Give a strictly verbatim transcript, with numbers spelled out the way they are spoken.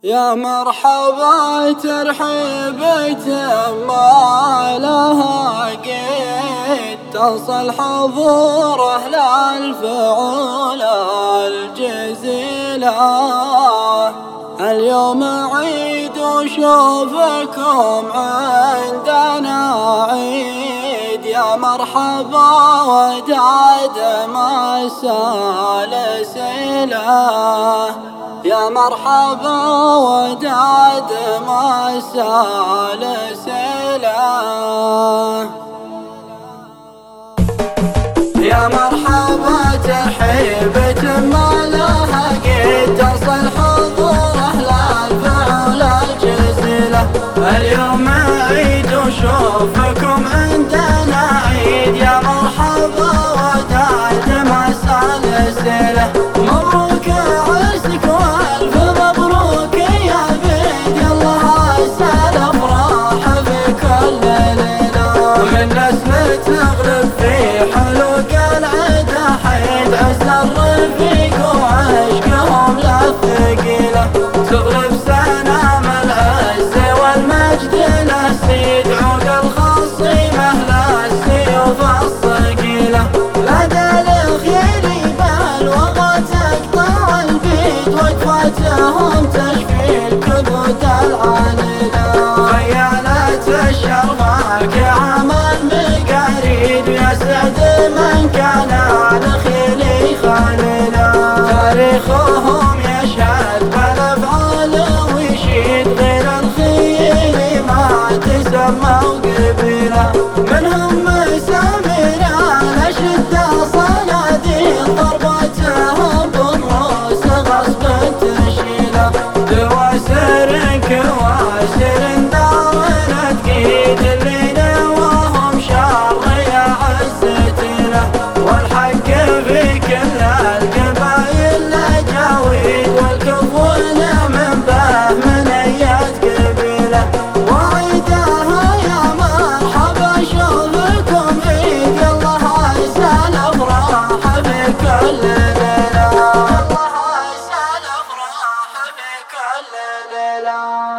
يا مرحبا ترحيبة ما لها قيد، تصل حضوره للفعول الجزيلة. اليوم عيد وشوفكم عندنا عيد، يا مرحبا وداد مسالسله، يا مرحبا وداد مسالسله. يا مرحبا ترحيبة ما لها قيد، تصل حضوره للفعول الجزيلة. اليوم عيد وشوفكم عندنا عيد، يا مرحبا وداد مسالسله. مبروك عرسك والف مبروك يا بيد، يالله عسى الافراح في كل ليله. من نسمة تغلب في حلوق العدا حيد، عز الرفيق وعشقهم للثقيله. تغلب سنام العز والمجد للسيد، عود الخصيمه للسيوف الثقيله. لدى الخيل بالوغى تقطع البيد، وقفتهم تشفي الكبد العليله. خيالة الشرماك عمل مقاريد، ويسعد من كان الخيل خليلا. تاريخهم يشهد بالافعال ويشيد، غير الخيل ما تسمى قبيله. منهم مسامير الاشدة صناديق، ضربتهم بالرؤوس غصب تشيله. دواسر كواسر دار تقيد، اللي نواهم شر يا عزتنا. والحق في كل القبايل لجاويد، والكفون من به من ايات قبيله. وعيدها يا مرحبا شوفكم عيد، يالله عسى الافراح في كل ليله. يالله عسى الافراح في كل ليله.